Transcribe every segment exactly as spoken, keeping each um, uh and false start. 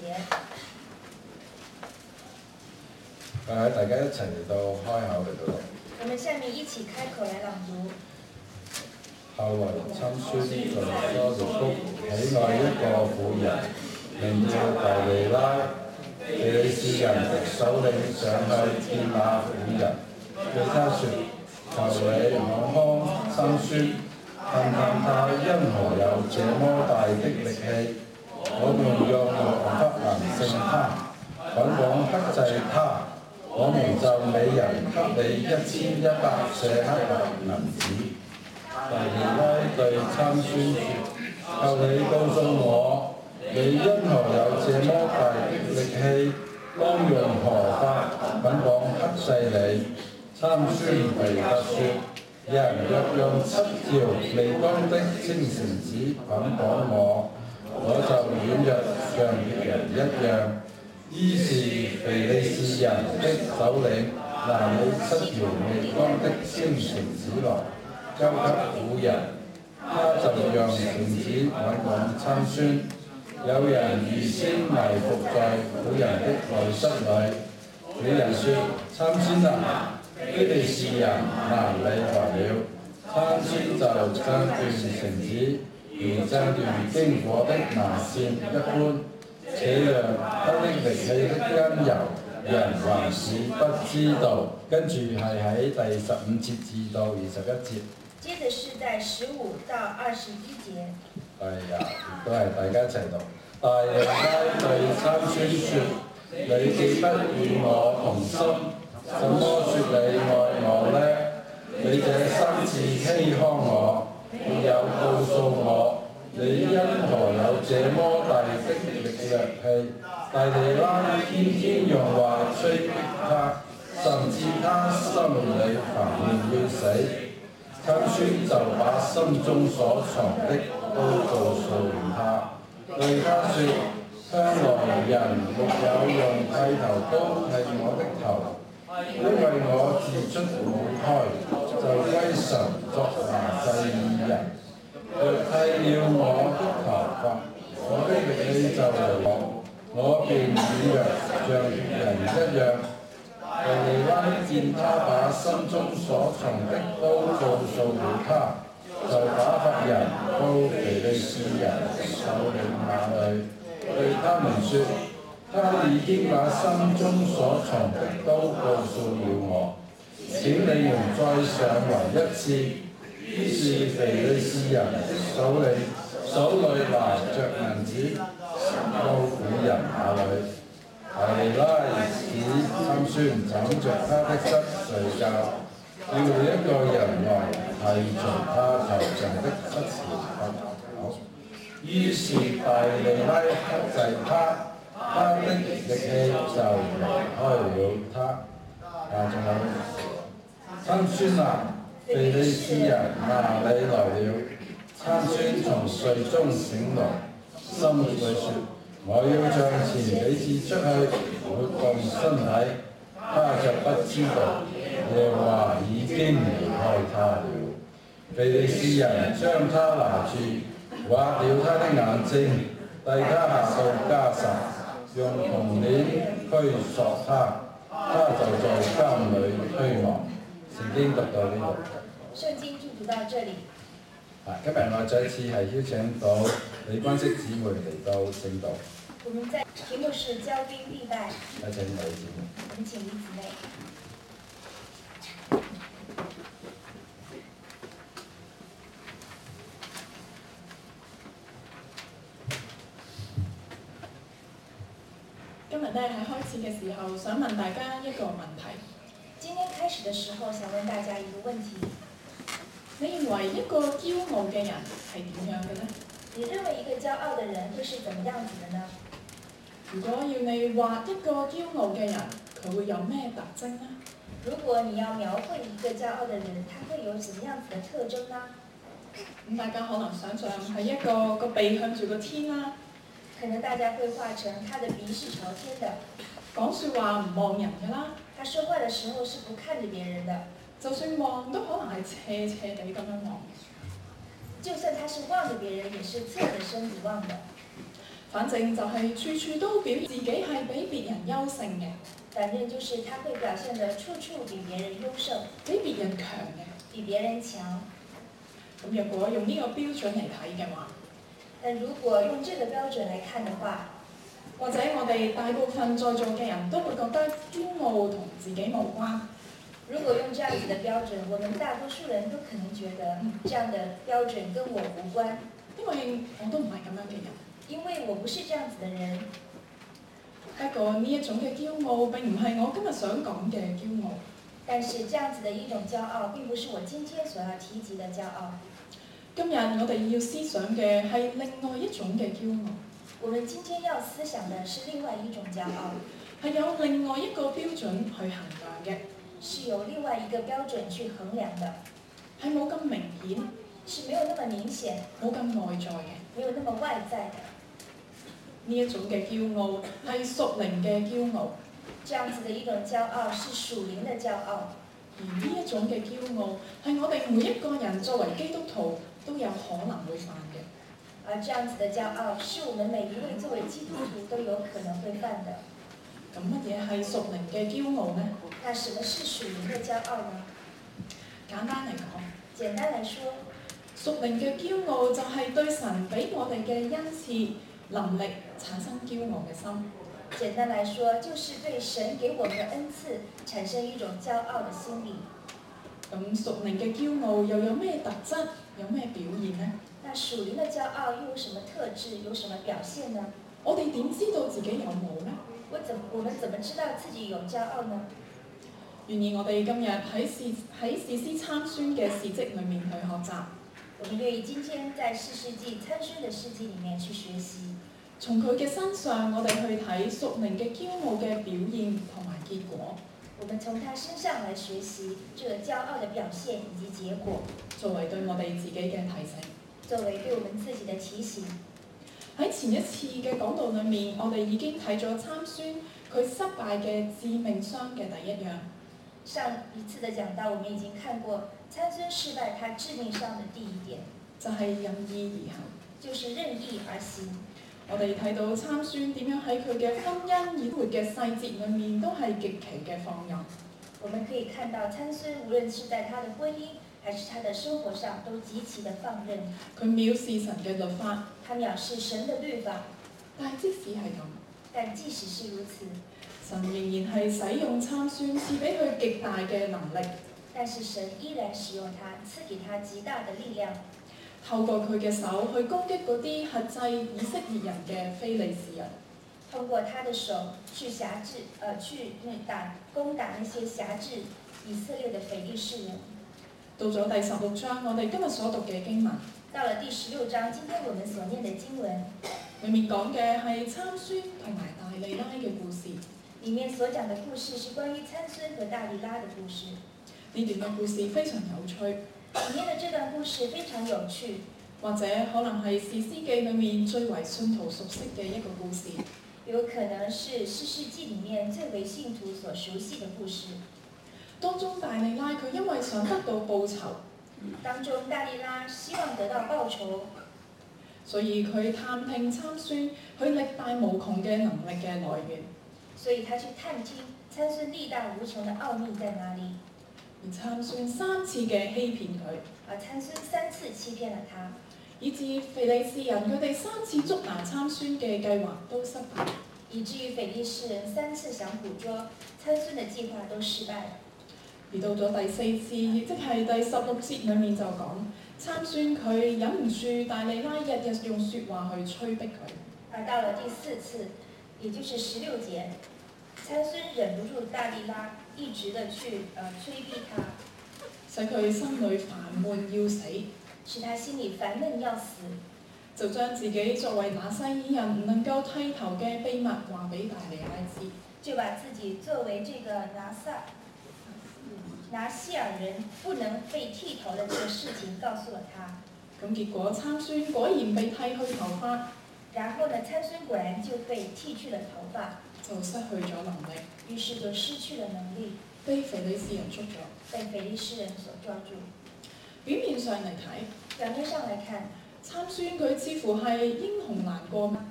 節。 誒，大家一齊嚟到開口嚟到讀。 我們下面一起開口來朗讀。 後來參孫在梭羅谷喜愛一個婦人，名叫大利拉。非利士人的首領上去見那婦人，對他說：求你望看參孫，看看他因何有這麼大的力氣。我們用王不能勝他，穩穩克制他，我們就每人給你一千一百舍克勒銀子。大利拉對參孫說：求你告訴我，你因何有這麼大的力氣？當用何法穩穩克制你？參孫回答說：人若用七條利光的青繩子捆綁我，我就軟弱像別人一樣。於是非利士人的首領拿了七條利光的青繩子來，交給婦人，他就讓繩子穩穩參孫。有人預先埋伏在婦人的內室裏。婦人說：參孫啊，非利士人拿你來了。參孫就掙斷繩子，如掙斷經火的麻線一般。這樣他的力氣的根由，人還是不知道。跟住係喺第十五節至到二十一節。 接着是在十五到二十一節。 係啊，亦都係大家一齊讀。大利拉對參孫說：你既不與我同心，怎麼說你愛我呢？你這三次欺誆我，沒有告訴我，你因何有這麼大的力氣？大利拉天天用話催逼他，甚至他心裏煩亂要死。參孫就把心中所藏的都告訴了他。對他說：向來人沒有用剃頭刀剃我的頭，因為我自出母胎就歸神作拿細耳人。若剃了我的頭髮，我的力氣就來我，我便軟弱像別人一樣。大利拉見他把心中所藏的都告訴了他，就打發人到非利士人首領那裏，對他們說：他已經把心中所藏的都告訴了我，請你們再上來一次。於是非利士人的首領手裏拿着銀子到婦人那裏。大利拉使參孫枕着他的膝睡覺，叫一個人來剃除他頭上的七條髮。於是大利拉克制他，他的力氣就離開了他。啊，仲有參孫啊，非利士人拿你來了。參孫從睡中醒來，心裏說：我要像前幾次出去活動身體，他卻不知道耶和華已經離開他了。非利士人將他拿住，挖了他的眼睛，帶他下到迦薩，用銅鏈拘索他，他就在監裏虛亡。聖經讀到呢度。 聖經就讀到這裡。 啊，今日我再次係邀請到李關惜姊妹嚟到聖道。 我們在題目是交兵必敗。 有請李姊妹。 我們請李姊妹。 今日咧喺開始嘅時候，想問大家一個問題。 今天開始的時候，想問大家一個問題。 你認為一個驕傲嘅人係點樣嘅呢？ 你認為一個驕傲的人會是怎麼樣子的呢？ 如果要你畫一個驕傲嘅人，佢會有咩特徵呢？ 如果你要描繪一個驕傲的人，他會有什麼樣子的特徵呢？ 咁大家可能想象係一個個鼻向住個天啦。 可能大家會畫成他的鼻是朝天的， 講説話唔望人㗎啦。 他說話的時候是不看着別人的， 就算望都可能係斜斜地咁樣望。 就算他是望着別人，也是側着身子望的。 反正就係處處都表現自己係比別人優勝嘅， 反正就是他會表現得處處比別人優勝， 比別人強嘅。 比別人強。 咁若果用呢個標準嚟睇嘅話， 但如果用這個標準來看的話， 或者我哋大部分在座嘅人都會覺得驕傲同自己無關。 如果用這樣子的標準，我們大多數人都可能覺得這樣的標準跟我無關， 因為我都唔係咁樣嘅人。 因為我不是這樣子的人。 不過呢一種嘅驕傲並唔係我今日想講嘅驕傲。 但是這樣子的一種驕傲並不是我今天所要提及的驕傲。 今日我哋要思想嘅係另外一種嘅驕傲。 我們今天要思想的是另外一種驕傲， 係有另外一個標準去衡量嘅， 是有另外一個標準去衡量的， 係冇咁明顯， 是沒有那麼明顯， 冇咁內在嘅。 沒有那麼外在的。 呢一種嘅驕傲係屬靈嘅驕傲， 這樣子的一種驕傲是屬靈的驕傲， 而呢一種嘅驕傲係我哋每一個人作為基督徒都有可能會犯嘅。 而這樣子的驕傲是我們每一位作為基督徒都有可能會犯的。 咁乜嘢係屬靈嘅驕傲呢？ 那什麼是屬靈的驕傲呢？ 簡單嚟講， 簡單來說， 屬靈嘅驕傲就係對神俾我哋嘅恩賜能力產生驕傲嘅心。 簡單來說，就是對神給我們的恩賜產生一種驕傲的心理。 咁屬靈嘅驕傲又有咩特質，有咩表現呢？ 那屬靈的驕傲又有什麼特質，有什麼表現呢？ 我哋點知道自己有冇呢？ 我怎我們怎麼知道自己有驕傲呢？ 願意我哋今日喺士喺士師參孫嘅事蹟裏面去學習。 我們願意今天在士師記參孫的事蹟裡面去學習， 從佢嘅身上，我哋去睇屬靈嘅驕傲嘅表現同埋結果。 我們從他身上來學習這個驕傲的表現以及結果， 作為對我哋自己嘅提醒。 作為對我們自己的提醒。 喺前一次嘅講道裏面，我哋已經睇咗參孫佢失敗嘅致命傷嘅第一樣。 上一次的講道，我們已經看過參孫失敗他致命傷的第一點， 就係任意而行， 就是任意而行。 我哋睇到參孫點樣喺佢嘅婚姻生活嘅細節裏面都係極其嘅放任。 我們可以看到參孫無論是在他的婚姻還是他的生活上都極其的放任。 佢藐視神嘅律法， 他藐視神的律法。 但係即使係咁， 但即使是如此， 神仍然係使用參孫，賜俾佢極大嘅能力。 但是神依然使用他，賜給他極大的力量， 透過佢嘅手去攻擊嗰啲轄制以色列人嘅非利士人。 通過他的手去轄制，呃，去打攻打那些轄制以色列的非利士人。 到咗第十六章，我哋今日所讀嘅經文， 到了第十六章，今天我們所念的經文， 裡面講嘅係參孫同埋大利拉嘅故事。 裡面所講的故事是關於參孫和大利拉的故事。 呢段嘅故事非常有趣， 裡面的這段故事非常有趣， 或者可能係士師記裡面最為信徒熟悉嘅一個故事。 有可能是士師記裡面最為信徒所熟悉的故事。 當中大利拉佢因為想得到報酬， 當中大利拉希望得到報酬， 所以佢探聽參孫佢力大無窮嘅能力嘅來源。 所以他去探聽參孫力大無窮的奧秘在哪裡。 而參孫三次嘅欺騙佢， 而參孫三次欺騙了他， 以致非利士人佢哋三次捉拿參孫嘅計劃都失敗， 以至於非利士人三次想捕捉參孫的計劃都失敗了。 而到咗第四次，亦即係第十六節裡面就講參孫佢忍唔住大利拉日日用説話去催逼佢。 而到了第四次，也就是十六節，參孫忍不住大利拉一直的去呃催逼他， 使佢心裏煩悶要死， 使他心裡煩悶要死， 就將自己作為拿西爾人唔能夠剃頭嘅秘密話俾大利拉知， 就把自己作為這個拿撒拿西爾人不能被剃頭的這個事情告訴了他。 咁結果參孫果然被剃去頭髮， 然後呢，參孫果然就被剃去了頭髮， 就失去咗能力， 於是就失去了能力， 被非利士人捉咗。 被非利士人所抓住。 表面上嚟睇， 表面上來看， 參孫佢似乎係英雄難過，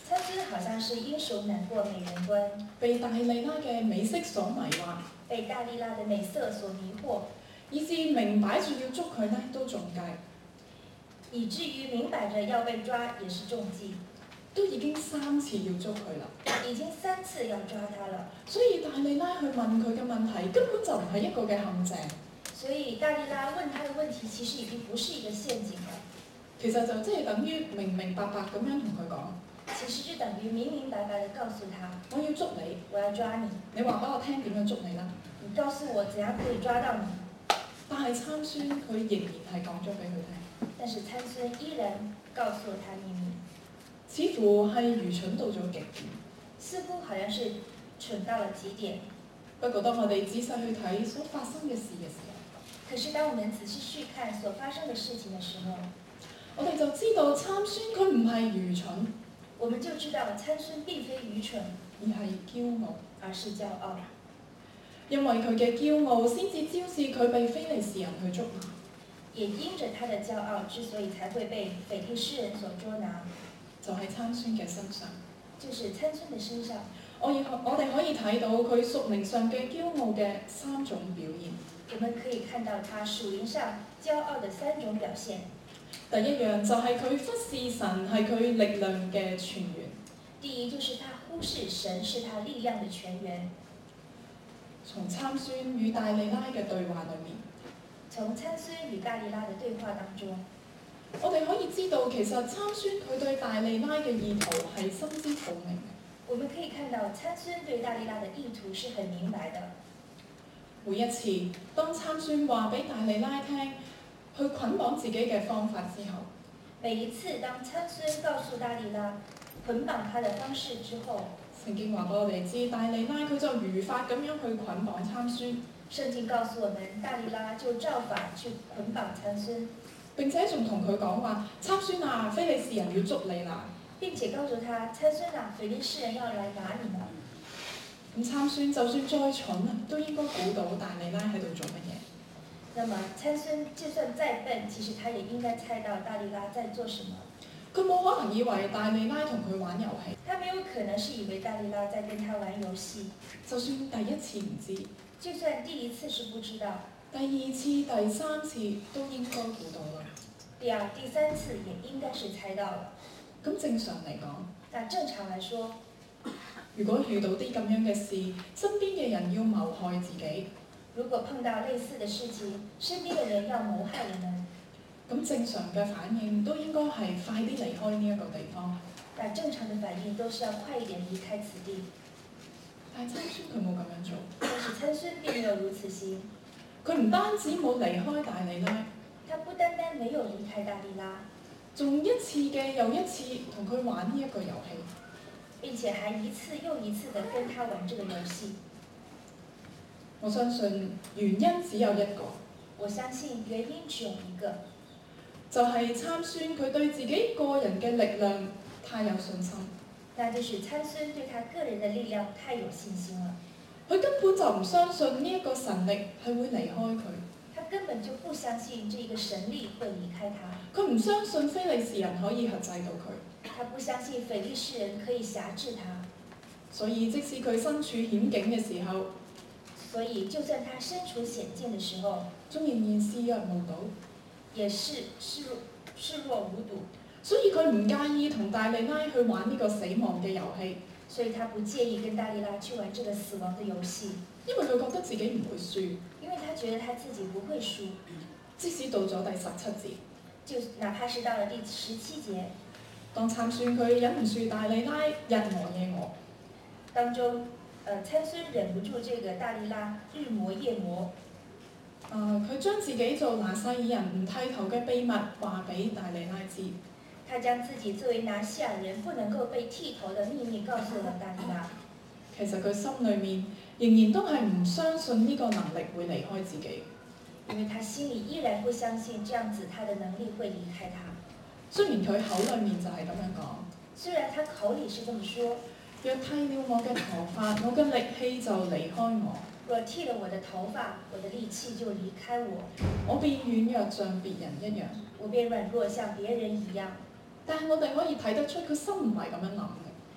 參孫好像是英雄難過美人關， 被大利拉嘅美色所迷惑， 被大利拉的美色所迷惑， 以致明擺住要捉佢呢都中計， 以至於明擺着要被抓也是中計， 都已經三次要捉佢啦。 已經三次要抓他了。 所以大利拉去問佢嘅問題根本就唔係一個嘅陷阱， 所以大利拉問他的問題其實已經不是一個陷阱了， 其實就即係等於明明白白咁樣同佢講， 其實就等於明明白白地告訴他， 我要捉你， 我要抓你， 你話俾我聽點樣捉你啦。 你告訴我怎樣可以抓到你。 但係參孫佢仍然係講咗俾佢聽， 但是參孫依然告訴了他秘密， 似乎係愚蠢到咗極點。 似乎好像是蠢到了極點。 不過當我哋仔細去睇所發生嘅事嘅時候， 可是當我們仔細去看所發生的事情的時候， 我哋就知道參孫佢唔係愚蠢， 我們就知道參孫並非愚蠢， 而係驕傲， 而是驕傲。 因為佢嘅驕傲，先至招致佢被非利士人去捉拿。 也因着他的驕傲，之所以才會被腓利士人所捉拿， 就喺參孫嘅身上。 就是參孫的身上。 我以我哋可以睇到佢屬靈上嘅驕傲嘅三種表現。 我們可以看到他屬靈上驕傲的三種表現。 第一樣就係佢忽視神係佢力量嘅泉源。 第一就是他忽視神是他力量的泉源。 從參孫與大利拉嘅對話裏面， 從參孫與大利拉的對話當中， 我哋可以知道其實參孫佢對大利拉嘅意圖係心知肚明嘅。 我們可以看到參孫對大利拉的意圖是很明白的。 每一次當參孫話俾大利拉聽去捆綁自己嘅方法之後， 每一次當參孫告訴大利拉捆綁他的方式之後， 聖經話俾我哋知，大利拉佢就如法咁樣去捆綁參孫。 聖經告訴我們，大利拉就照法去捆綁參孫， 並且仲同佢講話：參孫啊，非利士人要捉你啦！ 並且告訴他：參孫啊，腓利士人要來拿你了。 咁參孫就算再蠢啊，都應該估到大利拉喺度做乜嘢。 那麼參孫就算再笨，其實他也應該猜到大利拉在做什麼。 佢冇可能以為大利拉同佢玩遊戲， 他沒有可能是以為大利拉在跟他玩遊戲。 就算第一次唔知， 就算第一次是不知道， 第二次、第三次都應該估到啦。 第二、第三次也應該是猜到了。 咁正常嚟講， 那正常來說， 如果遇到啲咁樣嘅事，身邊嘅人要謀害自己， 如果碰到類似的事情，身邊的人要謀害我們， 咁正常嘅反應都應該係快啲離開呢一個地方。 那正常的反應都是要快一點離開此地。 但係參孫佢冇咁樣做， 但是參孫並沒有如此行， 佢唔單止冇離開大利拉， 他不單單沒有離開大利拉， 仲一次嘅又一次同佢玩呢一個遊戲。 並且還一次又一次地跟他玩這個遊戲。 我相信原因只有一個， 我相信原因只有一個， 就係參孫佢對自己個人嘅力量太有信心， 那就是參孫對他個人的力量太有信心了。 佢根本就唔相信呢一個神力係會離開佢， 他根本就不相信這個神力會離開他， 佢唔相信非利士人可以轄制到佢。 他不相信腓利士人可以轄制他， 所以即使佢身處險境嘅時候， 所以就算他身處險境的時候， 仲仍然視若無睹， 也是視若視若無睹。 所以佢唔介意同大利拉去玩呢個死亡嘅遊戲， 所以他不介意跟大利拉去玩這個死亡的遊戲， 因為佢覺得自己唔會輸。 因為他覺得他自己不會輸， 即使到咗第十七節， 就哪怕是到了第十七節， 當參孫佢忍唔住大利拉日磨夜磨， 當中，呃，參孫忍不住這個大利拉日磨夜磨， 誒佢將自己做拿細耳人唔剃頭嘅秘密話俾大利拉知。 他將自己作為拿細耳人不能夠被剃頭的秘密告訴了大利拉。 其實佢心裏面仍然都係唔相信呢個能力會離開自己， 因為他心裡依然不相信這樣子他的能力會離開他。 雖然佢口裏面就係咁樣講， 雖然他口裡是這麼說， 若剃了我嘅頭髮，我嘅力氣就離開我， 若剃了我的頭髮，我的力氣就離開我， 我變軟弱像別人一樣。 我變軟弱像別人一樣。 但係我哋可以睇得出佢心唔係咁樣諗嘅。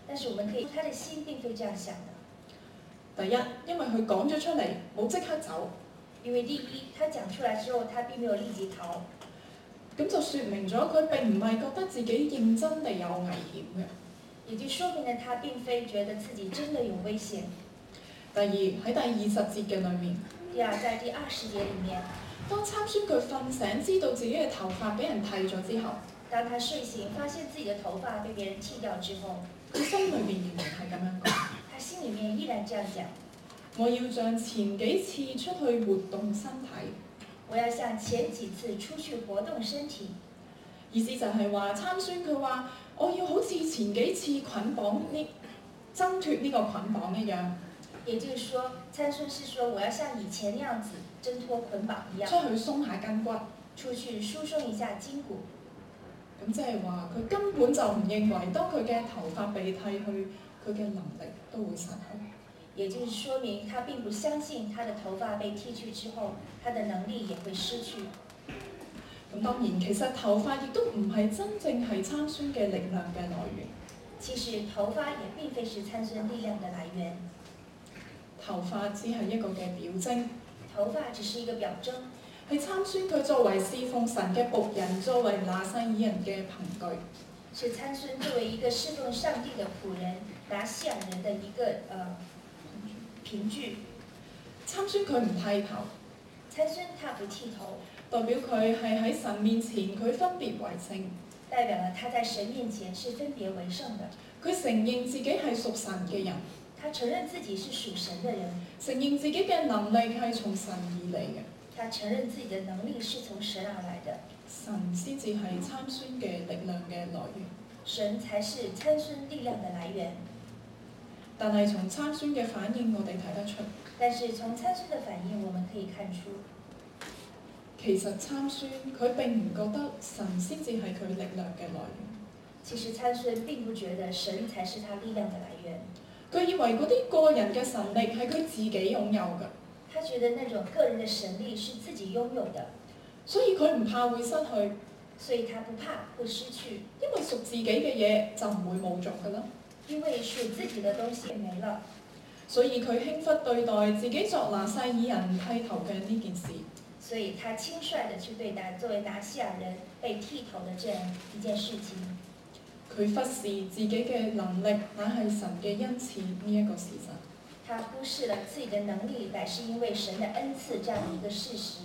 但是我們可以，他的心並非這樣想的。 第一，因為佢講咗出嚟，冇即刻走。 因為第一，他講出來之後，他並沒有立即逃。 咁就説明咗佢並唔係覺得自己認真地有危險嘅。 也就說明了他並非覺得自己真的有危險。 第二，喺第二十節嘅裏面。 第二，在第二十節裡面， 當參孫佢瞓醒，知道自己嘅頭髮俾人剃咗之後， 當他睡醒發現自己的頭髮被別人剃掉之後， 佢心裏面仍然係咁樣講。 他心裡面依然這樣講： 我要像前幾次出去活動身體。 我要像前幾次出去活動身體。 意思就係話參孫佢話：我要好似前幾次捆綁呢，掙脫呢個捆綁一樣。 也就是說，參孫是說我要像以前那樣子掙脫捆綁一樣， 出去鬆下筋骨， 出去疏鬆一下筋骨。 咁即係話佢根本就唔認為，當佢嘅頭髮被剃去，佢嘅能力都會失去。 也就是說明他並不相信他的頭髮被剃去之後，他的能力也會失去。 咁當然，其實頭髮亦都唔係真正係參孫嘅力量嘅來源。 其實頭髮也並非是參孫力量嘅來源。 頭髮只係一個嘅表徵。 頭髮只是一個表徵。 係參孫佢作為侍奉神嘅僕人，作為拿細耳人嘅憑據。 是參孫作為一個侍奉上帝嘅僕人，拿細耳人的一個呃憑據。 參孫佢唔剃頭。 參孫他不剃頭， 代表佢係喺神面前佢分別為聖。 代表了他在神面前是分別為聖的。 佢承認自己係屬神嘅人。 他承認自己是屬神嘅人。 承認自己嘅能力係從神而嚟嘅。 他承認自己嘅能力是從神而來的。 神先至係參孫嘅力量嘅來源。 神才是參孫力量嘅來源。 但係從參孫嘅反應，我哋睇得出。 但是從參孫嘅反應，我們可以看出， 其實參孫佢並唔覺得神先至係佢力量嘅來源。 其實參孫並不覺得神才是他力量嘅來源。 佢以為嗰啲個人嘅神力係佢自己擁有嘅。 他覺得那種個人嘅神力是自己擁有的， 所以佢唔怕會失去。 所以他不怕會失去， 因為屬自己嘅嘢就唔會冇咗㗎啦。 因為屬自己嘅東西沒了， 所以佢輕忽對待自己作拿細耳人剃頭嘅呢件事。 所以他輕率地去對待作為拿細耳人被剃頭的這樣一件事情。 佢忽視自己嘅能力乃係神嘅恩賜呢一個事實。 他忽視了自己的能力乃是因為神的恩賜這樣一個事實。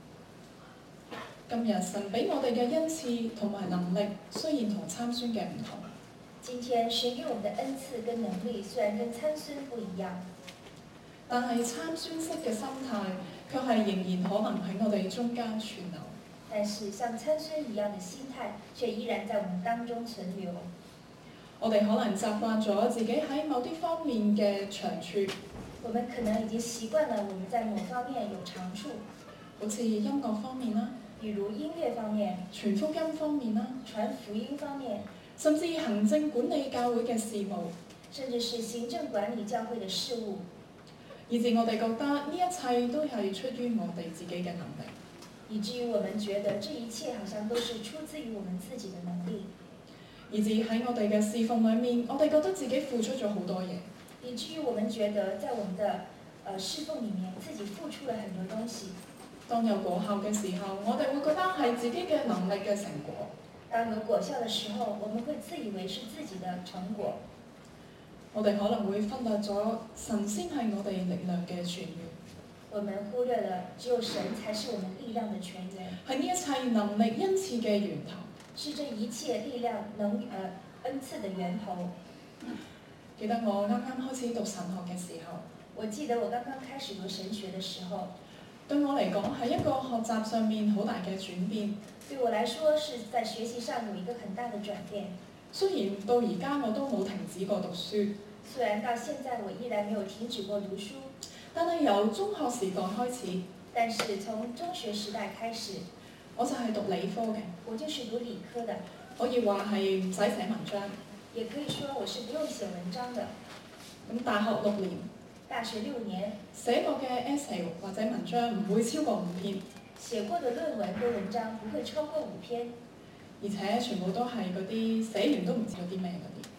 今日神俾我哋嘅恩賜同埋能力，雖然同參孫嘅唔同。 今天神給我們的恩賜跟能力雖然跟參孫不一樣， 但係參孫式嘅心態，卻係仍然可能喺我哋中間存留。 但是像參孫一樣的心態，卻依然在我們當中存留。 我哋可能習慣咗自己喺某啲方面嘅長處。 我們可能已經習慣了我們在某方面有長處， 好似音樂方面啦， 比如音樂方面、 傳福音方面啦， 傳福音方面， 甚至行政管理教會嘅事務， 甚至是行政管理教會嘅事務， 以至我哋覺得呢一切都係出於我哋自己嘅能力， 以至於我們覺得這一切好像都是出自於我們自己的能力， 以至喺我哋嘅侍奉裏面，我哋覺得自己付出咗好多嘢， 以至於我們覺得在我們的呃侍奉裡面自己付出了很多東西。 當有果效嘅時候，我哋會覺得係自己嘅能力嘅成果。 當有果效的時候，我們會自以為是自己的成果。 我哋可能會忽略咗神先係我哋力量嘅泉源。 我們忽略了只有神才是我們力量的泉源， 係呢一切能力恩賜嘅源頭。 是這一切力量能呃恩賜的源頭。 記得我啱啱開始讀神學嘅時候， 我記得我剛剛開始讀神學的時候， 對我嚟講係一個學習上面好大嘅轉變。 對我來說是在學習上有一個很大的轉變。 雖然到而家我都冇停止過讀書， 雖然到現在我依然沒有停止過讀書， 但係由中學時代開始， 但是從中學時代開始， 我就係讀理科嘅， 我就是讀理科的， 可以話係唔使寫文章， 也可以說我是不用寫文章的。 咁大學六年， 大學六年寫過嘅 essay 或者文章唔會超過五篇， 寫過的論文跟文章不會超過五篇， 而且全部都係嗰啲寫完都唔知有啲咩嗰啲。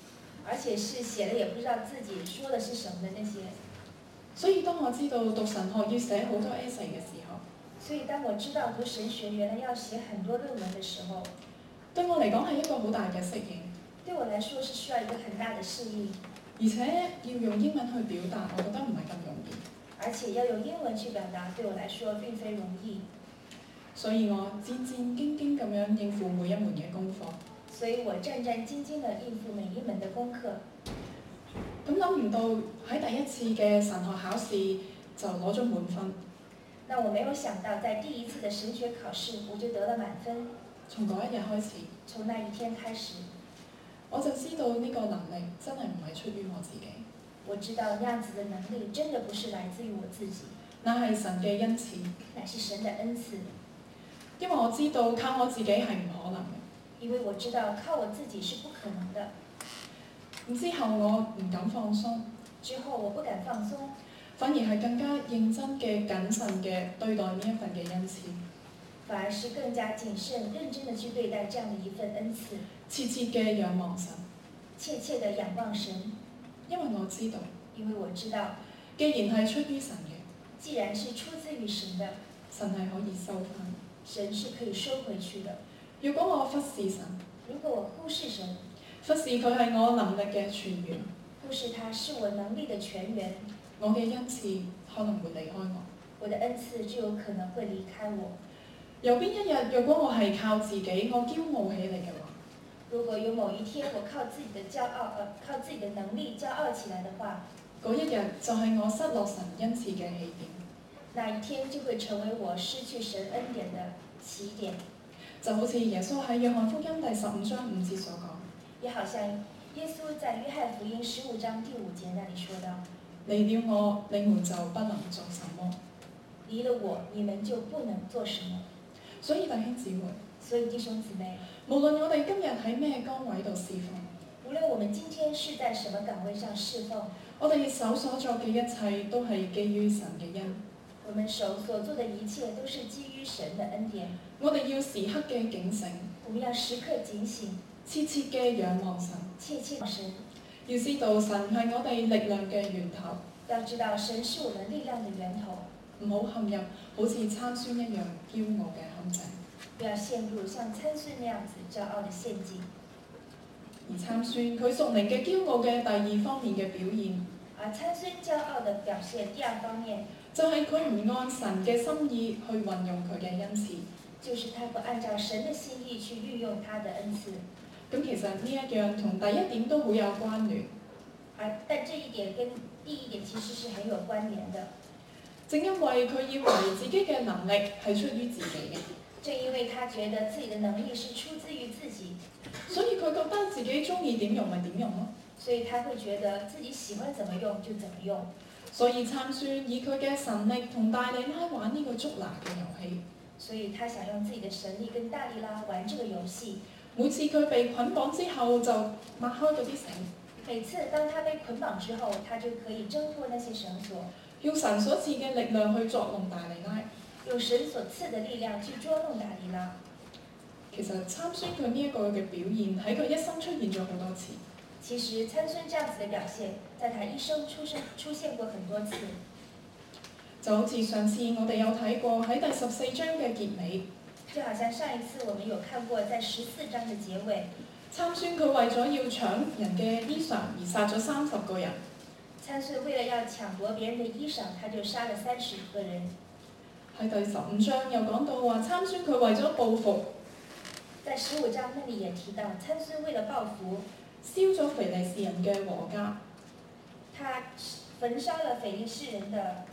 而且是寫了也不知道自己說的是什麼的那些。 所以當我知道讀神學要寫好多 essay 嘅時候， 所以當我知道讀神學原來要寫很多論文的時候， 對我嚟講係一個好大嘅適應。 對我來說是需要一個很大的適應， 而且要用英文去表達，我覺得唔係咁容易。 而且要用英文去表達，對我來說並非容易。 所以我戰戰兢兢咁樣應付每一門嘅功課。 所以我戰戰兢兢地應付每一門的功課。 咁諗唔到喺第一次嘅神學考試就攞咗滿分。 那我沒有想到，在第一次的神學考試，我就得了滿分。 從嗰一日開始， 從那一天開始， 我就知道呢個能力真係唔係出於我自己。 我知道那樣子的能力真的不是來自於我自己， 那係神嘅恩賜， 乃是神的恩賜。 因為我知道靠我自己係唔可能嘅。 因為我知道靠我自己是不可能的。 咁之後我唔敢放鬆， 之後我不敢放鬆， 反而係更加認真嘅、謹慎嘅對待呢一份嘅恩賜， 反而是更加謹慎、認真地去對待這樣的一份恩賜， 切切嘅仰望神， 切切地仰望神。 因為我知道， 因為我知道， 既然係出於神嘅， 既然是出自於神的， 神係可以收翻。 神是可以收回去的。 如果我忽視神， 如果我忽視神， 忽視佢係我能力嘅泉源， 忽視他是我能力的泉源， 我嘅恩賜可能會離開我。 我的恩賜就有可能會離開我。 有邊一日，若果我係靠自己，我驕傲起嚟嘅話， 如果有某一天我靠自己的驕傲，呃，靠自己的能力驕傲起來的話， 嗰一日就係我失落神恩賜嘅起點。 那一天就會成為我失去神恩典的起點。 就好似耶穌喺約翰福音第十五章五節所講， 也好像耶穌在約翰福音十五章第五節那裡說到： 離了我，你們就不能做什麼。 離了我，你們就不能做什麼。 所以弟兄姊妹， 所以弟兄姊妹， 無論我哋今日喺咩崗位度侍奉， 無論我們今天是在什麼崗位上侍奉， 我哋手所作嘅一切都係基於神嘅恩。 我們手所做的一切都是基於神的恩典。 我哋要時刻嘅警醒， 我們要時刻警醒， 切切嘅仰望神， 切切望神。 要知道神係我哋力量嘅源頭。 要知道神是我們力量的源頭。 唔好陷入好似參孫一樣驕傲嘅陷阱。 不要陷入像參孫那樣子驕傲的陷阱。 而參孫佢屬靈嘅驕傲嘅第二方面嘅表現， 而參孫驕傲的表現第二方面， 就係佢唔按神嘅心意去運用佢嘅恩賜。 就是他不按照神的心意去運用他的恩賜。 咁其實呢一樣同第一點都好有關聯。 而但這一點跟第一點其實是很有關聯的。 正因為佢以為自己嘅能力係出於自己嘅， 正因為他覺得自己的能力是出自於自己， 所以佢覺得自己中意點用咪點用咯。 所以他會覺得自己喜歡怎麼用就怎麼用。 所以參孫以佢嘅神力同大利拉玩呢個捉拿嘅遊戲。 所以他想用自己的神力跟大利拉玩這個遊戲。 每次佢被捆綁之後就擘開嗰啲繩。 每次當他被捆綁之後，他就可以掙脫那些繩索， 用神所賜嘅力量去作弄大利拉。 用神所賜的力量去捉弄大利拉。 其實參孫佢呢一個嘅表現喺佢一生出現咗好多次。 其實參孫這樣子的表現，在他一生出生出現過很多次。 就好似上次我哋有睇過喺第十四章嘅結尾， 就好像上一次我們有看過在十四章嘅結尾， 參孫佢為咗要搶人嘅衣裳而殺咗三十個人。 參孫為了要搶奪別人的衣裳，他就殺了三十個人。 喺第十五章又講到話參孫佢為咗報復， 在十五章那裡也提到參孫為了報復， 燒咗腓利士人嘅禾家。 他焚燒了腓利士人的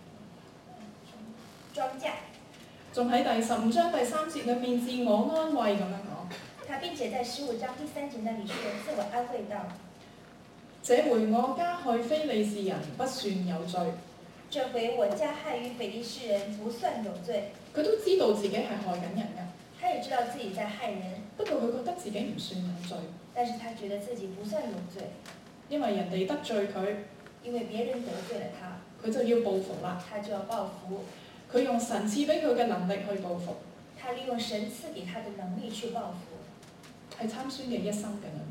莊稼。 仲喺第十五章第三節裏面自我安慰咁樣講。 他並且在十五章第三節那裡說自我安慰道： 這回我加害非利士人不算有罪。 這回我加害於腓利士人不算有罪。 佢都知道自己係害緊人㗎。 他也知道自己在害人， 不過佢覺得自己唔算有罪， 但是他覺得自己不算有罪， 因為人哋得罪佢， 因為別人得罪了他， 佢就要報復啦。 他就要報復。 佢用神賜俾佢嘅能力去報復。 他利用神賜給他的能力去報復。 喺參孫嘅一生嘅裏面，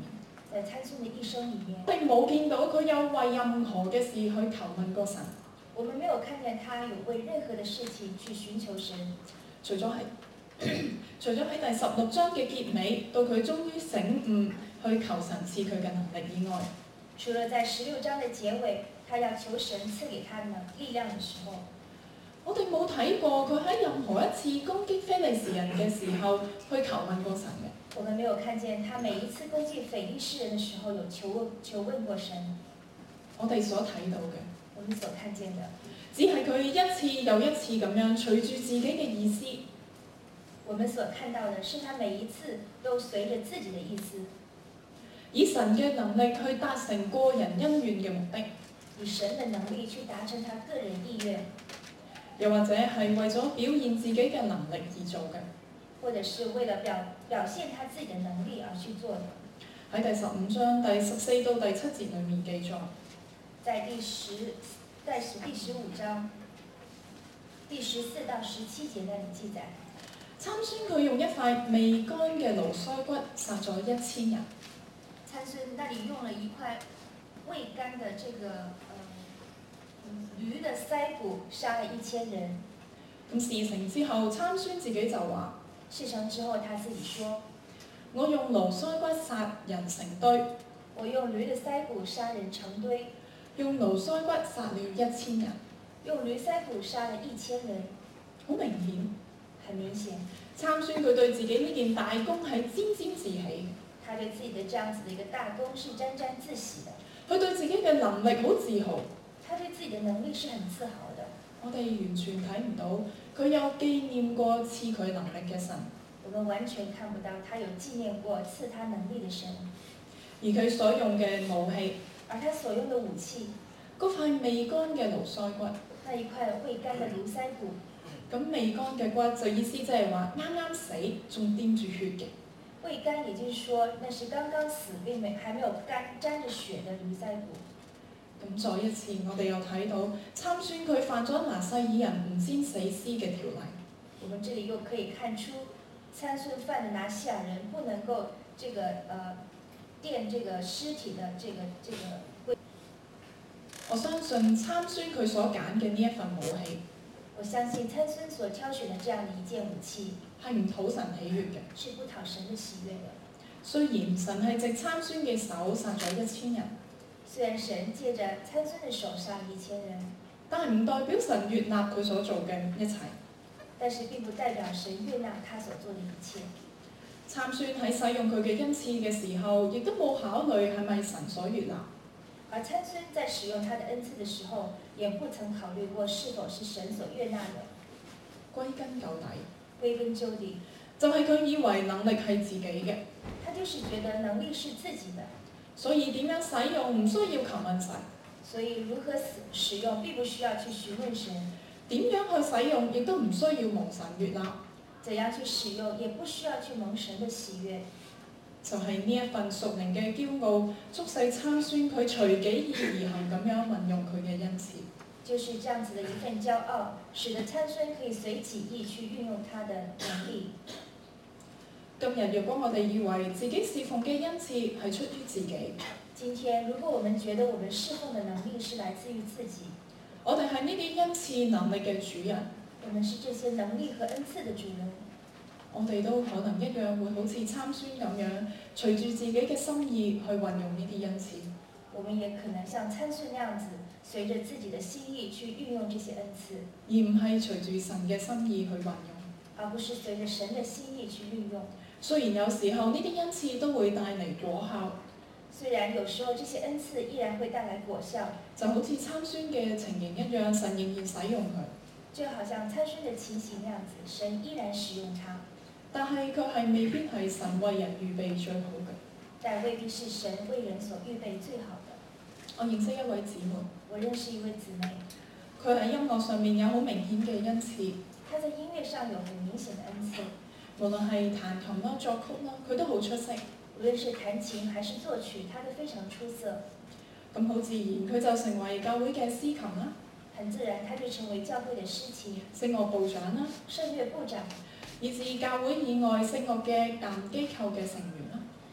在參孫的一生裡面， 我哋冇見到佢有為任何嘅事去求問過神， 我們沒有看見他有為任何的事情去尋求神， 除咗係除咗喺第十六章嘅結尾，到佢終於醒悟去求神賜佢嘅能力以外， 除了在十六章的結尾，他要求神賜給他能力量的時候， 我哋冇睇過佢喺任何一次攻擊非利士人嘅時候去求問過神嘅。 我們沒有看見他每一次攻擊非利士人的時候有求問求問過神。 我哋所睇到嘅， 我們所看見的， 只係佢一次又一次咁樣隨住自己嘅意思。 我們所看到的是他每一次都隨着自己的意思， 以神嘅能力去達成個人恩怨嘅目的， 以神的能力去達成他個人意願， 又或者係為咗表現自己嘅能力而做嘅。 或者是為了表表現他自己的能力而去做的。 喺第十五章第十四到第七節裏面記載， 在第十在十第十五章第十四到十七節那裡記載， 參孫佢用一塊未乾嘅驢腮骨殺咗一千人。 參孫那裡用了一塊未乾的這個呃驢的腮骨殺了一千人。 咁事成之後，參孫自己就話： 事成之後，他自己說： 我用驢腮骨殺人成堆， 我用驢的腮骨殺人成堆， 用驢腮骨殺了一千人。 用驢腮骨殺了一千人， 好明顯， 很明顯， 參孫佢對自己呢件大功係沾沾自喜嘅。 他對自己的這樣子的一個大功是沾沾自喜的， 佢對自己嘅能力好自豪。 他對自己的能力是很自豪的。 我哋完全睇唔到佢有紀念過賜佢能力嘅神， 我們完全看不到他有紀念過賜他能力的神， 而佢所用嘅武器， 而他所用的武器， 嗰塊未乾嘅驢腮骨， 那一塊未乾的驢腮骨， 咁未乾嘅骨就意思即係話啱啱死，仲掂住血嘅。 未乾也就是說那是剛剛死並沒還沒有乾沾着血的驢腮骨。 咁再一次，我哋又睇到參孫佢犯咗拿細耳人唔煎死屍嘅條例。 我們這裡又可以看出參孫犯的拿細耳人不能夠這個呃奠這個屍體的這個這個。 我相信參孫佢所揀嘅呢一份武器， 我相信參孫所挑選的這樣的一件武器係唔討神喜悅嘅。 是不討神的喜悅的。 雖然神係藉參孫嘅手殺咗一千人， 雖然神借着參孫的手殺了一千人， 但係唔代表神悅納佢所做嘅一切。 但是並不代表神悅納他所做的一切。 參孫喺使用佢嘅恩賜嘅時候，亦都冇考慮係咪神所悅納。 而參孫在使用他的恩賜的時候，也不曾考慮過是否是神所悅納的。 歸根究底， 歸根究底， 就係佢以為能力係自己嘅， 他就是覺得能力是自己的， 所以點樣使用唔需要求問神， 所以如何使用並不需要去詢問神， 點樣去使用亦都唔需要蒙神悅納。 怎樣去使用也不需要去蒙神的喜悅。 就係呢一份屬靈嘅驕傲，促使參孫佢隨己意而行咁樣運用佢嘅恩賜。 就是這樣子的一份驕傲，使得參孫可以隨己意去運用他的能力。 今日若果我哋以為自己侍奉嘅恩賜係出於自己， 今天如果我們覺得我們侍奉的能力是來自於自己， 我哋係呢啲恩賜能力嘅主人， 我們是這些能力和恩賜的主人， 我哋都可能一樣會好似參孫咁樣，隨住自己嘅心意去運用呢啲恩賜。 我們也可能像參孫那樣子，隨着自己的心意去運用這些恩賜， 而唔係隨住神嘅心意去運用。 而不是隨着神的心意去運用。 雖然有時候呢啲恩賜都會帶嚟果效， 雖然有時候這些恩賜依然會帶來果效， 就好似參孫嘅情形一樣，神仍然使用佢。 就好像參孫的情形那樣子，神依然使用他， 但係佢係未必係神為人預備最好嘅。 但未必是神為人所預備最好的。 我認識一位姊妹， 我認識一位姊妹， 佢喺音樂上面有好明顯嘅恩賜， 她在音樂上有很明顯的恩賜， 無論係彈琴啦、作曲啦，佢都好出色。 無論是彈琴還是作曲，她都非常出色。 咁好自然，佢就成為教會嘅司琴啦、 很自然，她就成為教會的司琴、 聖樂部長啦， 聖樂部長， 以至教會以外聖樂嘅彈機構嘅成員啦。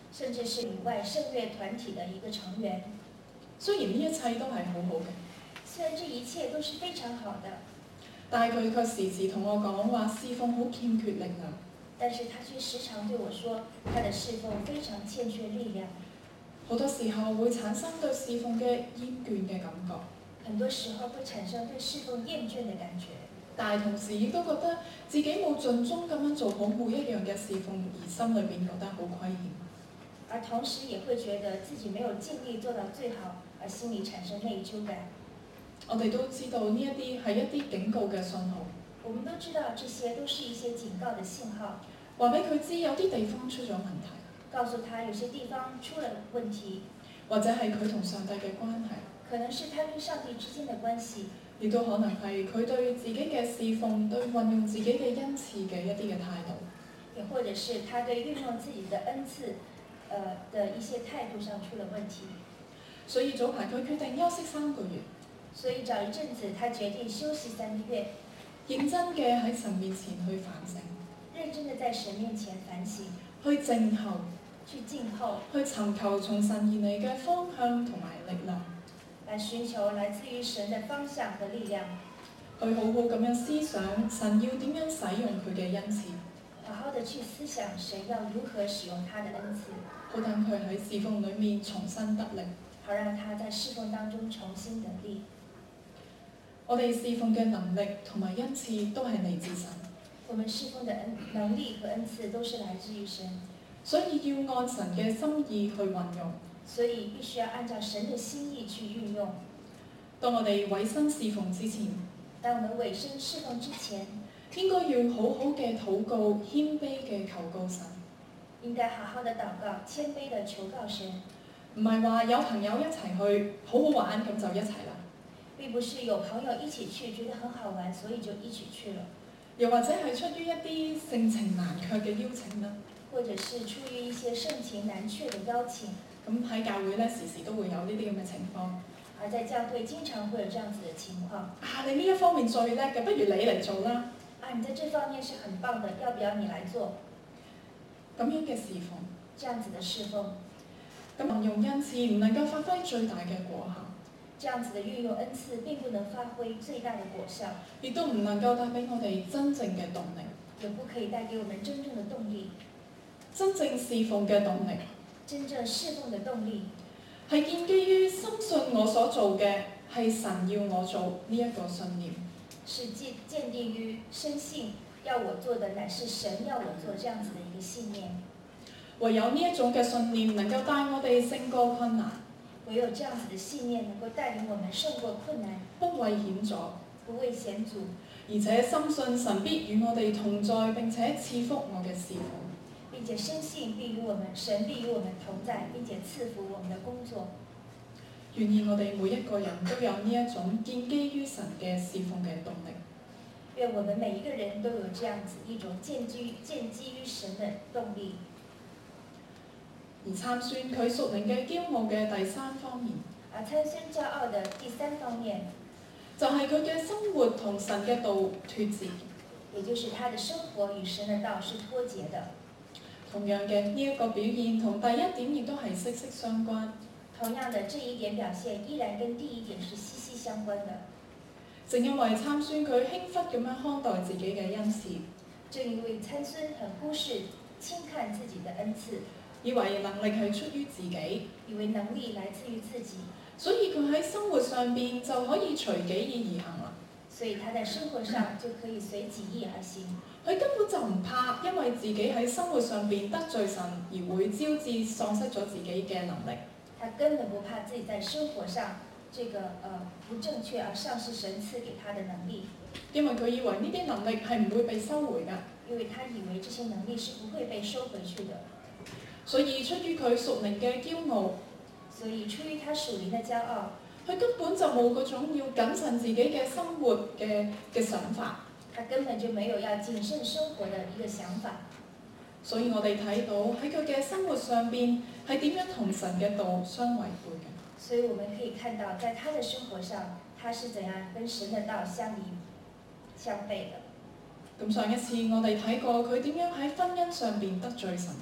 甚至是里外圣樂團體的一個成員。 雖然呢一切都係好好嘅， 雖然這一切都是非常好的， 但係佢卻時時同我講話侍奉好欠缺力量。 但是他卻時常對我說，他的侍奉非常欠缺力量。 好多時候會產生對侍奉嘅厭倦嘅感覺， 很多時候會產生對侍奉厭倦的感覺。 但係同時亦都覺得自己冇盡忠咁樣做好每一樣嘅侍奉，而心裏邊覺得好虧欠。 而同時也會覺得自己沒有盡力做到最好，而心裡產生內疚感。 我哋都知道呢一啲係一啲警告嘅信號， 我們都知道這些都是一些警告的信號， 話俾佢知有啲地方出咗問題， 告訴他有些地方出了問題， 或者係佢同上帝嘅關係， 可能是他跟上帝之間的關係， 亦都可能係佢對自己嘅侍奉、對運用自己嘅恩賜嘅一啲嘅態度， 也或者是他對運用自己的恩賜，呃的一些態度上出了問題。 所以早排佢決定休息三個月， 所以早一陣子他決定休息三個月， 認真嘅喺神面前去反省， 認真的在神面前反省， 去靜候， 去靜候， 去尋求從神而嚟嘅方向同埋力量， 來尋求來自於神的方向和力量， 去好好咁樣思想神要點樣使用佢嘅恩賜， 好好的去思想神要如何使用他的恩賜， 好等佢喺侍奉裏面重新得力。 好讓他在侍奉當中重新得力。 我哋侍奉嘅能力同埋恩賜都係嚟自神， 我們侍奉的恩能力和恩賜都是來自於神， 所以要按神嘅心意去運用。 所以必須要按照神的心意去運用。 當我哋委身侍奉之前， 當我們委身侍奉之前， 應該要好好嘅禱告，謙卑嘅求告神。 應該好好的禱告，謙卑的求告神。 唔係話有朋友一齊去，好好玩咁就一齊啦。 並不是有朋友一起去，覺得很好玩，所以就一起去了。 又或者係出於一啲盛情難卻嘅邀請啦。 或者是出於一些盛情難卻的邀請。 咁喺教會咧，時時都會有呢啲咁嘅情況。 而在教會經常會有這樣子的情況。 啊，你呢一方面最叻嘅，不如你嚟做啦。 啊，你在這方面是很棒的，要不要你來做？ 咁樣嘅侍奉， 這樣子的侍奉， 咁運用恩賜唔能夠發揮最大嘅果效。 這樣子的運用恩賜並不能發揮最大的果效， 亦都唔能夠帶俾我哋真正嘅動力。 也不可以帶給我們真正的動力。 真正侍奉嘅動力， 真正侍奉的動力係建基於深信我所做嘅係神要我做呢一個信念， 是建建立於深信要我做的乃是神要我做這樣子的一個信念。 唯有呢一種嘅信念能夠帶我哋勝過困難， 唯有這樣子的信念能夠帶領我們勝過困難， 不畏險阻， 不畏險阻， 而且深信神必與我哋同在，並且賜福我嘅侍奉。 並且深信必與我們神必與我們同在，並且賜福我們的工作。 願意我哋每一個人都有呢一種建基於神嘅侍奉嘅動力。 願我們每一個人都有這樣子一種建基建基於神的動力。 而參孫佢屬靈嘅驕傲嘅第三方面， 而參孫驕傲的第三方面， 就係佢嘅生活同神嘅道脫節， 也就是他的生活與神的道是脫節的。 同樣嘅呢一個表現同第一點亦都係息息相關。 同樣的，這一點表現依然跟第一點是息息相關的。 正因為參孫佢輕忽咁樣看待自己嘅恩賜， 正因為參孫很忽視、輕看自己的恩賜， 以為能力係出於自己， 以為能力來自於自己， 所以佢喺生活上邊就可以隨己意而行啦。 所以他在生活上就可以隨己意而行。 佢根本就唔怕，因為自己喺生活上邊得罪神而會招致喪失咗自己嘅能力。 他根本不怕自己在生活上這個呃不正確而喪失神賜給他的能力， 因為佢以為呢啲能力係唔會被收回㗎。 因為他以為這些能力是不會被收回去的。 所以出於佢屬靈嘅驕傲， 所以出於他屬靈的驕傲， 佢根本就冇嗰種要謹慎自己嘅生活嘅嘅想法。 他根本就沒有要謹慎生活的一個想法。 所以我哋睇到喺佢嘅生活上邊係點樣同神嘅道相違背嘅。 所以我們可以看到，在他的生活上，他是怎樣跟神的道相離相悖的。 咁上一次我哋睇過佢點樣喺婚姻上邊得罪神。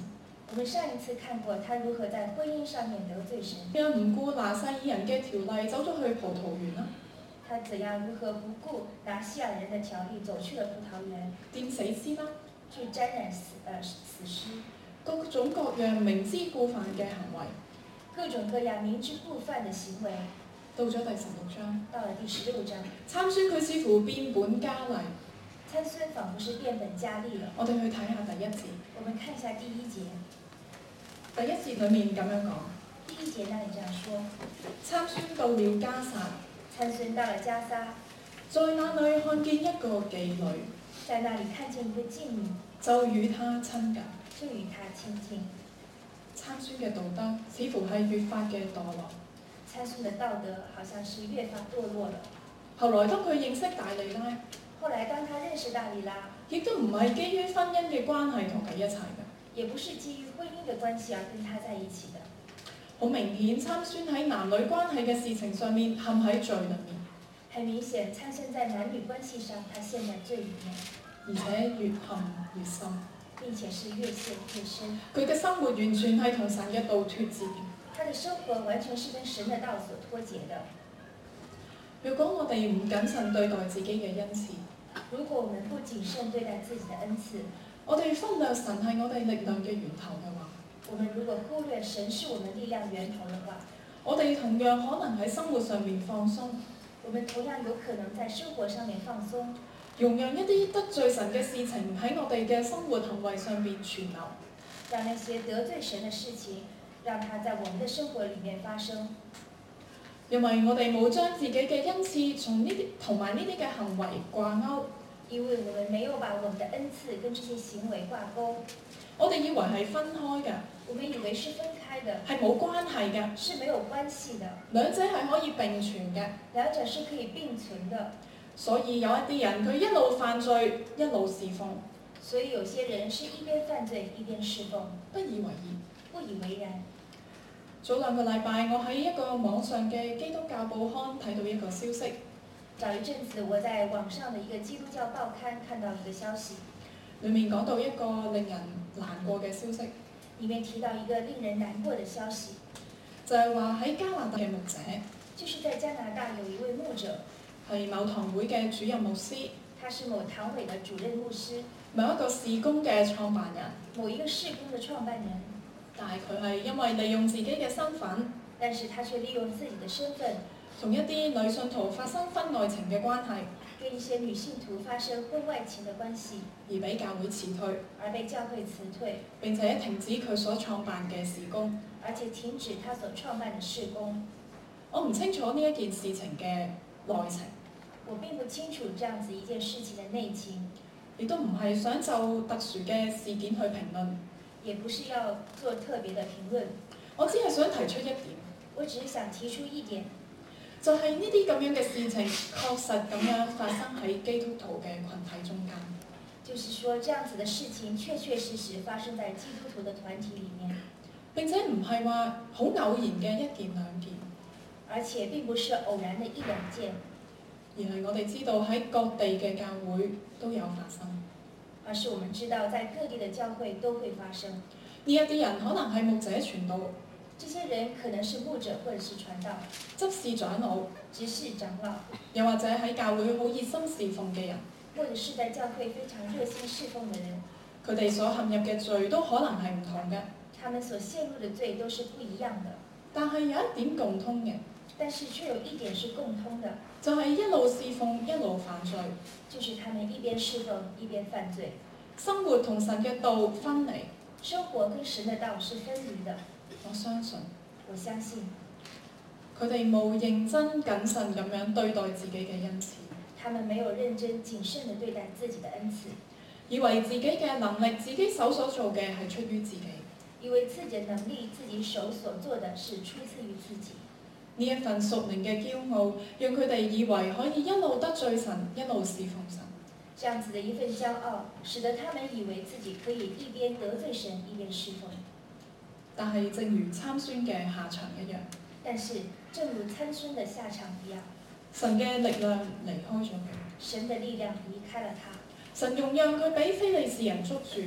我們上一次看過他如何在婚姻上面得罪神， 讓唔顧拿細耳人嘅條例走咗去葡萄園啦， 他怎樣如何不顧拿西爾人的條例走去了葡萄園， 掂死屍啦， 去沾染死呃死屍， 各種各樣明知故犯嘅行為。 各種各樣明知故犯的行為。 到咗第十六章， 到了第十六章， 參孫佢似乎變本加厲。 參孫仿佛是變本加厲了。 我哋去睇下第一節。 我們看一下第一節。 第一節裡面咁樣講。 第一節那裡這樣說： 參孫到了迦撒， 參孫到了迦撒， 在那裡看見一個妓女， 在那裡看見一個妓女， 就與她親近， 就與她親近。 參孫嘅道德似乎係越發嘅墮落。 參孫的道德好像是越發墮落了。 後來當佢認識大利拉， 後來當他認識大利拉， 亦都唔係基於婚姻嘅關係同佢一齊嘅， 也不是基於婚姻嘅關係而跟他在一起的。 好明顯，參孫喺男女關係嘅事情上面陷喺罪裡面。 很明顯，參孫在男女關係上，他陷在罪裡面， 而且越陷越深。 並且是越陷越深。 佢嘅生活完全係同神嘅道脫節嘅。 他的生活完全是跟神的道所脫節的。 如果我哋唔謹慎對待自己嘅恩賜， 如果我們不謹慎對待自己的恩賜， 我哋忽略神係我哋力量嘅源頭嘅話， 我們如果忽略神是我們力量源頭的話， 我哋同樣可能喺生活上面放鬆， 我們同樣有可能在生活上面放鬆， 容讓一啲得罪神嘅事情喺我哋嘅生活行為上面存留， 讓那些得罪神的事情，讓它在我們的生活裡面發生。 因為我哋冇將自己嘅恩賜從呢啲同埋呢啲嘅行為掛鈎， 因為我們沒有把我們的恩賜跟這些行為掛鈎， 我哋以為係分開嘅， 我們以為是分開的， 係冇關係嘅， 是沒有關係的， 兩者係可以並存嘅。 兩者是可以並存的。 所以有一啲人佢一路犯罪，一路侍奉， 所以有些人是一邊犯罪一邊侍奉， 不以為意。 不以為然。 早兩個禮拜，我喺一個網上嘅基督教報刊睇到一個消息。 早一陣子，我在網上的一個基督教報刊看到一個消息， 裡面講到一個令人難過嘅消息， 裡面提到一個令人難過的消息， 就係話喺加拿大嘅牧者， 就是在加拿大有一位牧者， 係某堂會嘅主任牧師， 他是某堂會的主任牧師， 某一個事工嘅創辦人， 某一個事工的創辦人， 但係佢係因為利用自己嘅身份， 但是他卻利用自己的身份， 同一啲女信徒發生婚外情嘅關係， 跟一些女信徒發生婚外情的關係， 而俾教會辭退， 而被教會辭退， 並且停止佢所創辦嘅事工， 而且停止他所創辦的事工。 我唔清楚呢一件事情嘅內情。 我並不清楚這樣子一件事情的內情， 亦都唔係想就特殊嘅事件去評論， 也不是要做特別的評論。 我只係想提出一點， 我只是想提出一點， 就係呢啲咁樣嘅事情確實咁樣發生喺基督徒嘅群體中間。 就是說，這樣子的事情確確實實發生在基督徒的團體裡面， 並且唔係話好偶然嘅一件兩件， 而且並不是偶然的一兩件， 而係我哋知道喺各地嘅教會都有發生。 而是我們知道在各地的教會都會發生。 呢一啲人可能係牧者傳道， 這些人可能是牧者或者是傳道、 執事長老、 執事長老， 又或者喺教會好熱心侍奉嘅人， 或者是在教會非常熱心侍奉的人， 佢哋所陷入嘅罪都可能係唔同嘅， 他們所陷入的罪都是不一樣的。 但係有一點共通嘅， 但是卻有一點是共通的， 就係一路侍奉一路犯罪， 就是他們一邊侍奉一邊犯罪， 生活同神嘅道分離。 生活跟神的道是分離的。 我相信我相信佢哋冇認真謹慎咁樣對待自己嘅恩賜， 他們沒有認真謹慎地對待自己的恩賜， 以為自己嘅能力、自己手所做嘅係出於自己。 以為自己的能力、自己手所做的是出自於自己。 呢一份屬靈嘅驕傲，讓佢哋以為可以一路得罪神，一路侍奉神。 這樣子的一份驕傲，使得他們以為自己可以一邊得罪神，一邊侍奉。 但係正如參孫嘅下場一樣， 但是正如參孫的下場一樣， 神嘅力量離開咗佢， 神的力量離開了他， 神容讓佢俾非利士人捉住，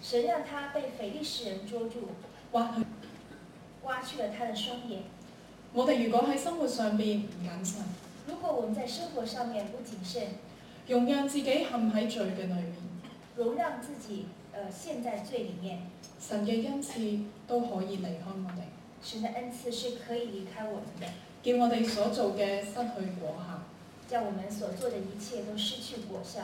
神讓他被非利士人捉住， 挖去。 挖去了他的雙眼。 我哋如果喺生活上邊唔謹慎， 如果我們在生活上面不謹慎， 容讓自己陷喺罪嘅裏面， 容讓自己呃陷在罪裡面， 神嘅恩賜都可以離開我哋， 神的恩賜是可以離開我們的， 叫我哋所做嘅失去果效， 叫我們所做的一切都失去果效。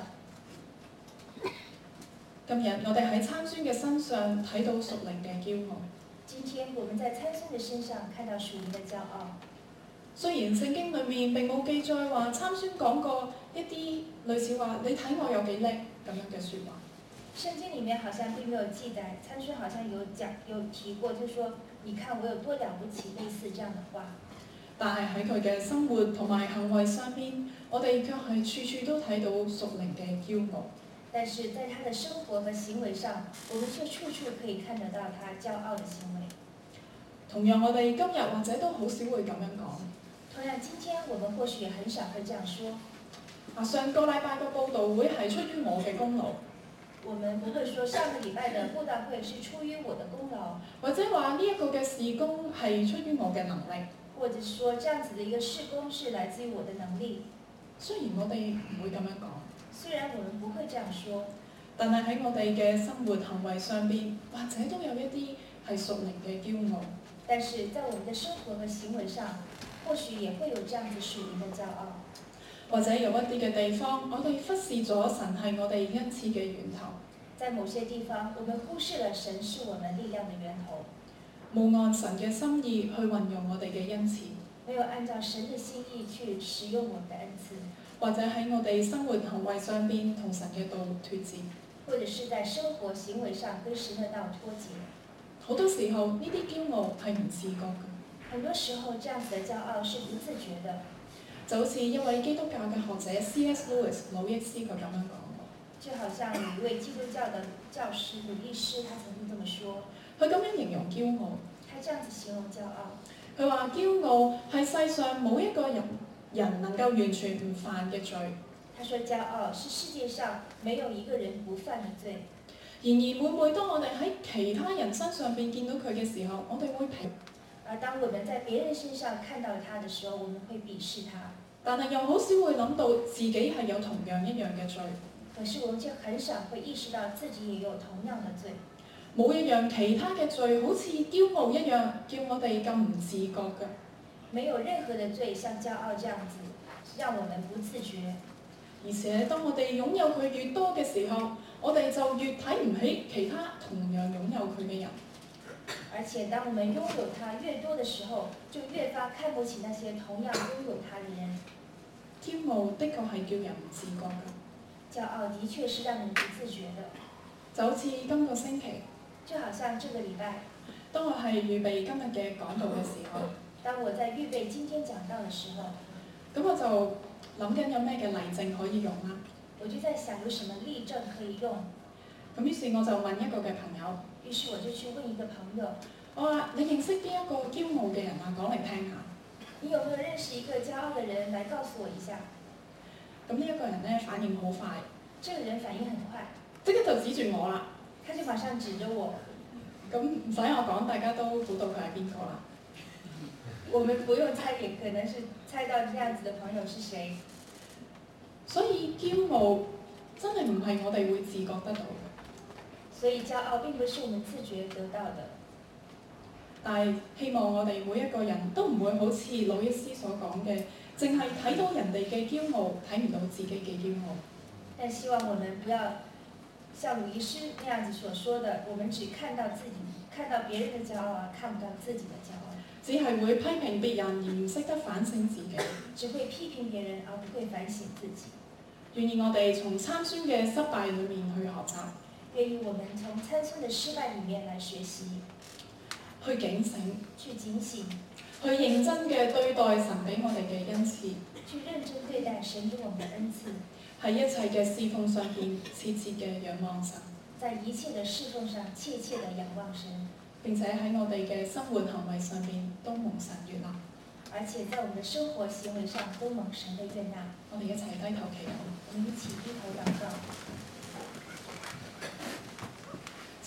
今日我哋喺參孫嘅身上睇到屬靈嘅驕傲。 今天我們在參孫的身上看到屬靈的驕傲。 雖然聖經裡面並冇記載話參孫講過一啲類似話你睇我有幾叻咁樣嘅説話。 聖經裡面好像並沒有記載，參孫好像有講有提過，就是說你看我有多了不起，類似這樣的話。 但係喺佢嘅生活同埋行為上邊，我哋卻係處處都睇到屬靈嘅驕傲。 但是在他的生活和行為上，我們卻處處可以看得到他驕傲的行為。 同樣，我哋今日或者都好少會咁樣講。 同樣，今天我們或許也很少會這樣說。 啊，上個禮拜嘅佈道會係出於我嘅功勞。 我們不會說上個禮拜的佈道會是出於我的功勞， 或者話呢一個嘅事工係出於我嘅能力， 或者說這樣子的一個事工是來自於我的能力。 雖然我哋唔會咁樣講。 雖然我們不會這樣說， 但係喺我哋嘅生活行為上邊，或者都有一啲係屬靈嘅驕傲。 但是在我們的生活和行為上，或許也會有這樣子屬靈的驕傲。 或者有一啲嘅地方，我哋忽視咗神係我哋恩賜嘅源頭。 在某些地方，我們忽視了神是我們力量的源頭， 冇按神嘅心意去運用我哋嘅恩賜， 沒有按照神的心意去使用我們的恩賜。 或者喺我哋生活行為上邊同神嘅道脫節， 或者是在生活行為上跟神的道脫節。 好多時候呢啲驕傲係唔自覺嘅。 很多時候，這樣子的驕傲是不自覺的。 就好似一位基督教嘅學者 C S Lewis 魯益斯佢咁樣講過。 就好像有一位基督教的教師魯益斯，他曾經這麼說。 佢咁樣形容驕傲。 他這樣子形容驕傲。 佢話驕傲係世上冇一個人。人能夠完全唔犯嘅罪。 他說驕傲是世界上沒有一個人不犯嘅罪。 然而每每當我哋喺其他人身上邊見到佢嘅時候，我哋會鄙。 而當我們在別人身上看到他的時候，我們會鄙視他。 但係又好少會諗到自己係有同樣一樣嘅罪。 可是我們就很少會意識到自己也有同樣的罪。 冇一樣其他嘅罪好似驕傲一樣，叫我哋咁唔自覺嘅。 沒有任何的罪像驕傲這樣子，讓我們不自覺。 而且當我哋擁有佢越多嘅時候，我哋就越睇唔起其他同樣擁有佢嘅人。 而且當我們擁有它越多的時候，就越發看不起那些同樣擁有它的人。 驕傲的確係叫人唔自覺嘅。 驕傲的確是讓人不自覺的。 就好似今個星期， 就好像這個禮拜， 當我係預備今日嘅講道嘅時候。 當我在預備今天講道的時候， 咁我就諗緊有咩嘅例證可以用啦。 我就在想有什麼例證可以用。 咁於是我就問一個嘅朋友， 於是我就去問一個朋友， 我話你認識邊一個驕傲嘅人啊？講嚟聽下。 你有沒有認識一個驕傲嘅人來告訴我一下？ 咁呢一個人咧反應好快， 這個人反應很快， 即刻就指住我啦。 他就馬上指着我。 咁唔使我講，大家都估到佢係邊個啦。 我們不用猜，也可能是猜到這樣子的朋友是誰。 所以驕傲真係唔係我哋會自覺得到嘅。 所以驕傲並不是我們自覺得到的。 但係希望我哋每一個人都唔會好似魯益斯所講嘅，淨係睇到人哋嘅驕傲，睇唔到自己嘅驕傲。 但希望我們不要像魯益斯那樣子所說的，我們只看到自己，看到別人的驕傲，看不到自己的驕傲。 只係會批評別人而唔識得反省自己， 只會批評別人而不會反省自己。 願意我哋從參孫嘅失敗裏面去學習， 願意我們從參孫的失敗裡面來學習， 去警醒， 去警醒， 去認真嘅對待神俾我哋嘅恩賜， 去認真對待神給我們的恩賜， 喺一切嘅侍奉上邊切切嘅仰望神， 在一切的侍奉上切切的仰望神。 並且喺我哋嘅生活行為上邊都蒙神悅納， 而且在我們的生活行為上都蒙神的悅納。 我哋一齊低頭祈禱。 我們一起低頭禱告。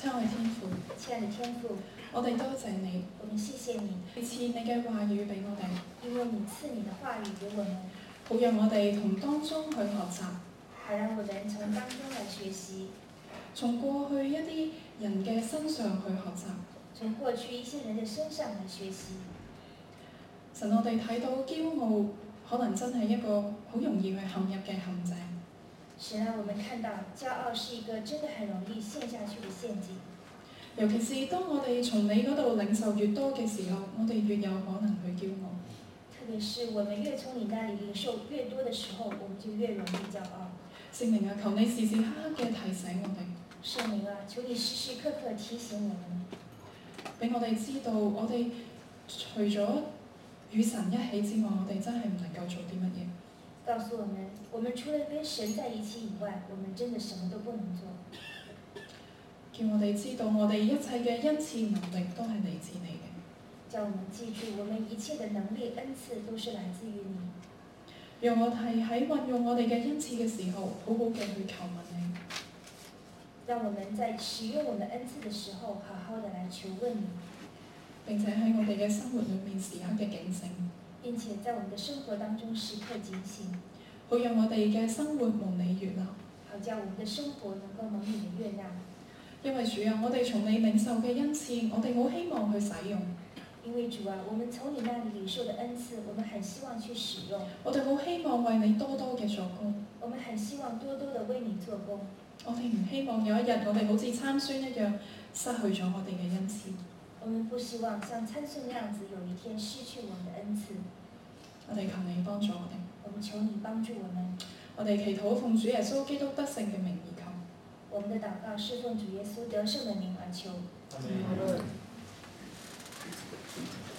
親愛天父， 親愛的天父， 我哋多謝你， 我們謝謝你， 你賜你嘅話語俾我哋， 因為你賜你的話語給我們， 好讓我哋從當中去學習， 好讓我們從當中來學習， 從過去一啲人嘅身上去學習。 從過去一些人的身上來學習。 神，我哋睇到驕傲可能真係一個好容易去陷入嘅陷阱。 神啊，我們看到驕傲是一個真的很容易陷下去的陷阱。 尤其是當我哋從你嗰度領受越多嘅時候，我哋越有可能去驕傲。 特別是我們越從你那裡領受越多的時候，我們就越容易驕傲。 聖靈啊，求你時時刻刻嘅提醒我哋。 聖靈啊，求你時時刻刻提醒我們， 俾我哋知道，我哋除咗與神一起之外，我哋真係唔能夠做啲乜嘢。 告訴我們，我們除了跟神在一起以外，我們真的什麼都不能做。 叫我哋知道，我哋一切嘅恩賜能力都係嚟自你嘅。 叫我們記住，我們一切的能力恩賜都是來自於你。 讓我係喺運用我哋嘅恩賜嘅時候，好好嘅去求問你。 讓我們在使用我們的恩賜的時候，好好的來求問你。 並且喺我哋嘅生活裏面時刻嘅警醒， 並且在我們的生活當中時刻警醒， 好讓我哋嘅生活蒙你悅納。 好叫我們的生活能夠蒙你的悅納。 因為主啊，我哋從你領受嘅恩賜，我哋好希望去使用。 因為主啊，我們從你那裡領受的恩賜，我們很希望去使用。 我哋好希望為你多多嘅做工。 我們很希望多多的為你做工。 我哋唔希望有一日我哋好似參孫一樣失去咗我哋嘅恩賜。 我們不希望像參孫那樣子有一天失去我們的恩賜。 我哋求你幫助我哋。 我們求你幫助我們。 我哋祈禱奉主耶穌基督得勝嘅名而求。 我們的禱告是奉主耶穌得勝的名而求。 Amen.